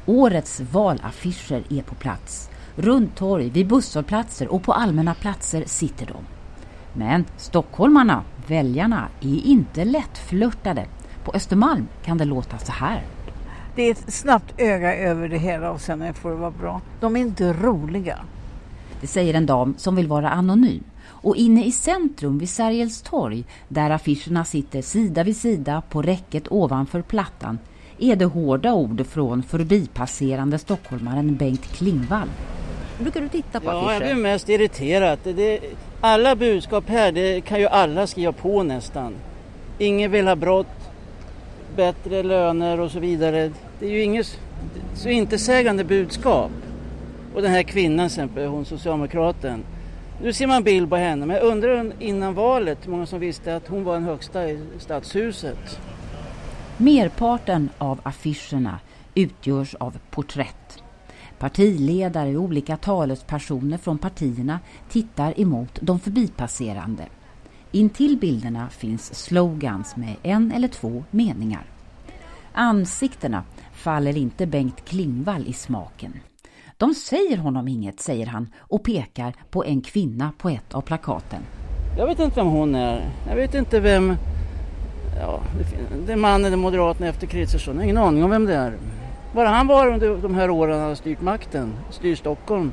Årets valaffischer är på plats. Runt torg, vid busshållplatser och på allmänna platser sitter de. Men stockholmarna, väljarna, är inte lättflörtade. På Östermalm kan det låta så här. Det är ett snabbt öga över det hela och sen får det vara bra. De är inte roliga. Det säger en dam som vill vara anonym. Och inne i centrum vid Sergels torg, där affischerna sitter sida vid sida på räcket ovanför plattan, är det hårda ord från förbipasserande stockholmaren Bengt Klingvall. Brukar du titta på affischer? Ja, jag blir mest irriterad. Alla budskap här, det kan ju alla skriva på nästan. Ingen vill ha brott, bättre löner och så vidare. Det är ju inget så intetsägande budskap. Och den här kvinnan, exempel, hon socialdemokraten. Nu ser man bild på henne, men jag undrar innan valet hur många som visste att hon var den högsta i stadshuset. Merparten av affischerna utgörs av porträtt. Partiledare och olika talespersoner från partierna tittar emot de förbipasserande. Intill bilderna finns slogans med 1 eller 2 meningar. Ansiktena faller inte Bengt Klingvall i smaken. De säger honom inget, säger han och pekar på en kvinna på ett av plakaten. Jag vet inte vem hon är. Jag vet inte vem... Ja, det är mannen, den moderaterna efter Kristersson. Jag har ingen aning om vem det är. Bara han var under de här åren han har styrt makten, styrt Stockholm.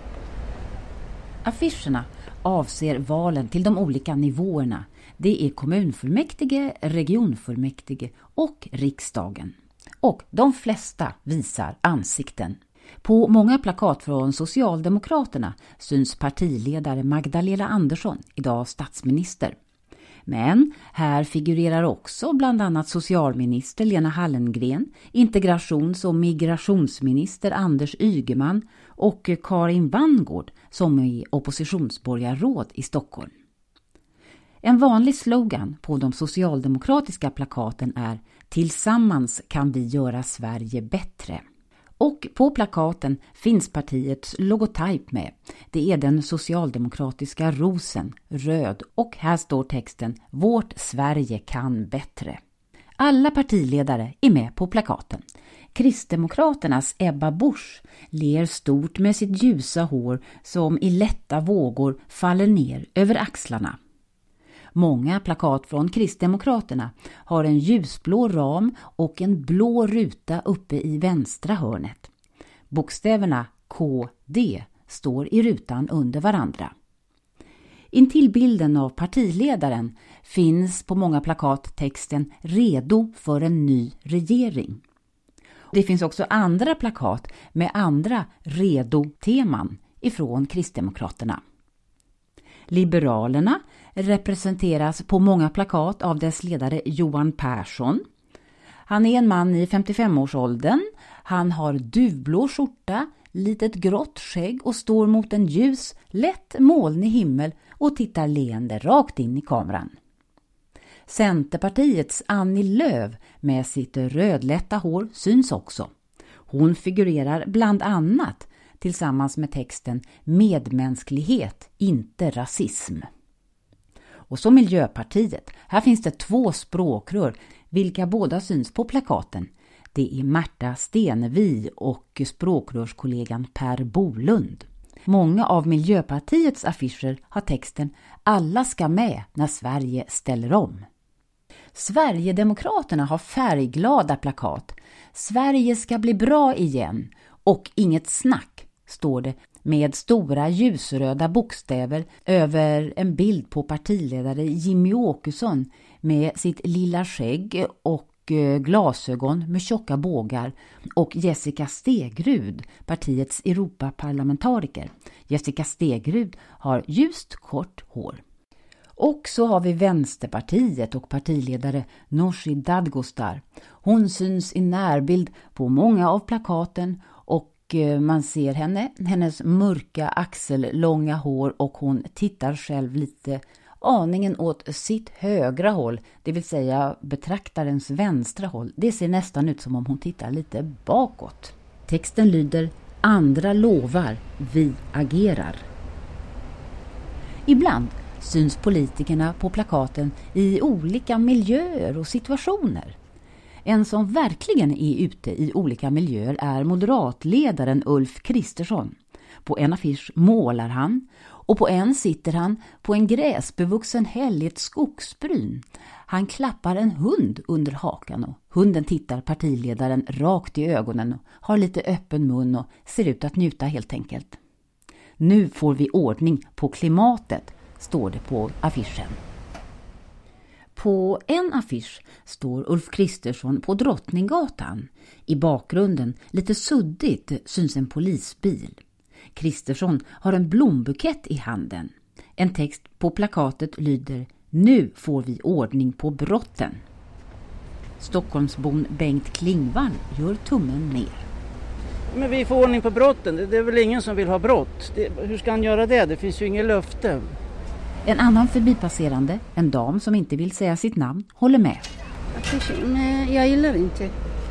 Affischerna avser valen till de olika nivåerna. Det är kommunfullmäktige, regionfullmäktige och riksdagen. Och de flesta visar ansikten. På många plakat från Socialdemokraterna syns partiledare Magdalena Andersson, idag statsminister. Men här figurerar också bland annat socialminister Lena Hallengren, integrations- och migrationsminister Anders Ygeman och Karin Vangård som är oppositionsborgarråd i Stockholm. En vanlig slogan på de socialdemokratiska plakaten är "Tillsammans kan vi göra Sverige bättre". Och på plakaten finns partiets logotyp med. Det är den socialdemokratiska rosen, röd, och här står texten "Vårt Sverige kan bättre". Alla partiledare är med på plakaten. Kristdemokraternas Ebba Busch ler stort med sitt ljusa hår som i lätta vågor faller ner över axlarna. Många plakat från Kristdemokraterna har en ljusblå ram och en blå ruta uppe i vänstra hörnet. Bokstäverna KD står i rutan under varandra. Intill bilden av partiledaren finns på många plakat texten "Redo för en ny regering". Det finns också andra plakat med andra redo-teman ifrån Kristdemokraterna. Liberalerna representeras på många plakat av dess ledare Johan Persson. Han är en man i 55-årsåldern. Han har duvblå skjorta, litet grått skägg och står mot en ljus, lätt molnig himmel och tittar leende rakt in i kameran. Centerpartiets Annie Lööf med sitt rödlätta hår syns också. Hon figurerar bland annat tillsammans med texten "Medmänsklighet, inte rasism". Och så Miljöpartiet. Här finns det 2 språkrör, vilka båda syns på plakaten. Det är Märta Stenevi och språkrörskollegan Per Bolund. Många av Miljöpartiets affischer har texten "Alla ska med när Sverige ställer om". Sverigedemokraterna har färgglada plakat. "Sverige ska bli bra igen" och "Inget snack" står det med stora ljusröda bokstäver över en bild på partiledare Jimmy Åkesson med sitt lilla skägg och glasögon med tjocka bågar och Jessica Stegrud, partiets Europaparlamentariker. Jessica Stegrud har ljust kort hår. Och så har vi Vänsterpartiet och partiledare Nooshi Dadgostar. Hon syns i närbild på många av plakaten och man ser hennes mörka axellånga hår och hon tittar själv lite aningen åt sitt högra håll, det vill säga betraktarens vänstra håll. Det ser nästan ut som om hon tittar lite bakåt. Texten lyder "Andra lovar, vi agerar". Ibland syns politikerna på plakaten i olika miljöer och situationer. En som verkligen är ute i olika miljöer är moderatledaren Ulf Kristersson. På en affisch målar han och på en sitter han på en gräsbevuxen häll i ett skogsbryn. Han klappar en hund under hakan och hunden tittar partiledaren rakt i ögonen och har lite öppen mun och ser ut att njuta helt enkelt. Nu får vi ordning på klimatet, står det på affischen. På en affisch står Ulf Kristersson på Drottninggatan. I bakgrunden, lite suddigt, syns en polisbil. Kristersson har en blombukett i handen. En text på plakatet lyder: Nu får vi ordning på brotten. Stockholmsbon Bengt Klingvall gör tummen ner. Men vi får ordning på brotten. Det är väl ingen som vill ha brott. Hur ska han göra det? Det finns ju inget löfte. En annan förbipasserande, en dam som inte vill säga sitt namn, håller med. Men jag gillar inte.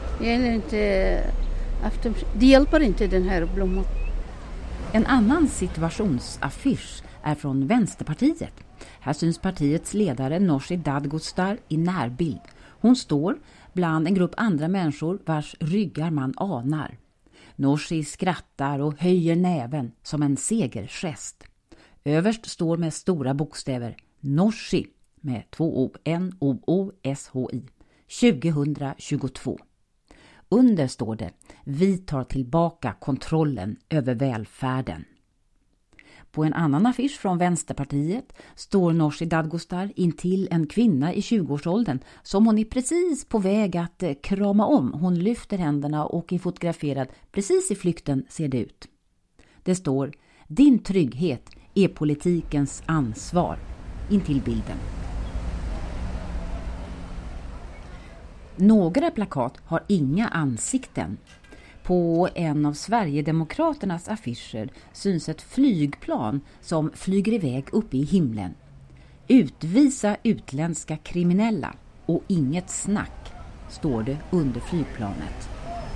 Det hjälper inte den här blomman. En annan situationsaffisch är från Vänsterpartiet. Här syns partiets ledare Nooshi Dadgostar i närbild. Hon står bland en grupp andra människor vars ryggar man anar. Nooshi skrattar och höjer näven som en segergest. Överst står med stora bokstäver Nooshi med 2 O, N-O-O-S-H-I 2022. Under står det: Vi tar tillbaka kontrollen över välfärden. På en annan affisch från Vänsterpartiet står Nooshi Dadgostar intill en kvinna i 20-årsåldern som hon är precis på väg att krama om. Hon lyfter händerna och är fotograferad precis i flykten, ser det ut. Det står: Din trygghet är politikens ansvar, intill bilden. Några plakat har inga ansikten. På en av Sverigedemokraternas affischer syns ett flygplan som flyger iväg upp i himlen. Utvisa utländska kriminella och inget snack, står det under flygplanet.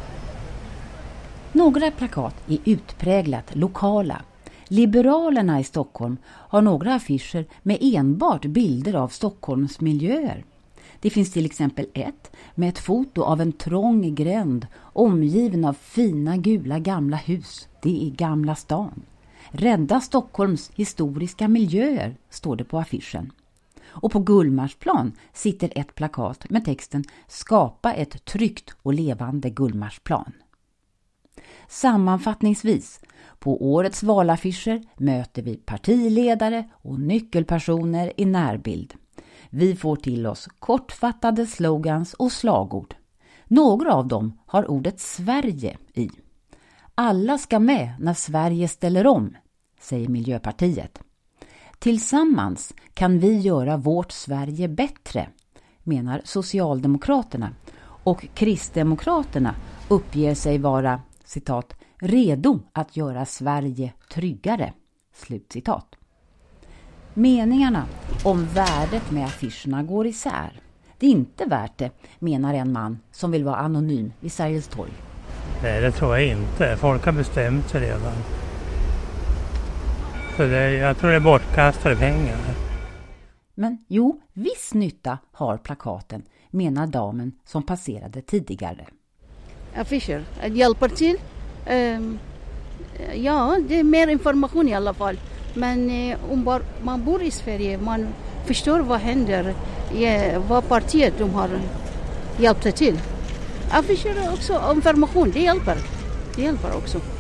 Några plakat är utpräglat lokala. Liberalerna i Stockholm har några affischer med enbart bilder av Stockholms miljöer. Det finns till exempel ett med ett foto av en trång gränd omgiven av fina gula gamla hus. Det är Gamla stan. Rädda Stockholms historiska miljöer, står det på affischen. Och på Gullmarsplan sitter ett plakat med texten Skapa ett tryggt och levande Gullmarsplan. Sammanfattningsvis, på årets valaffischer möter vi partiledare och nyckelpersoner i närbild. Vi får till oss kortfattade slogans och slagord. Några av dem har ordet Sverige i. Alla ska med när Sverige ställer om, säger Miljöpartiet. Tillsammans kan vi göra vårt Sverige bättre, menar Socialdemokraterna. Och Kristdemokraterna uppger sig vara, citat, redo att göra Sverige tryggare, slutcitat. Meningarna om värdet med affischerna går isär. Det är inte värt det, menar en man som vill vara anonym vid Sergels torg. Nej, det tror jag inte. Folk har bestämt sig redan. Så jag tror det är bortkastade pengar. Men jo, viss nytta har plakaten, menar damen som passerade tidigare. Affischer, hjälper till. Ja, det är mer information i alla fall. Men om man bor i Sverige, man förstår vad händer, vad partiet de har hjälpt till. Affischer också information, det hjälper också.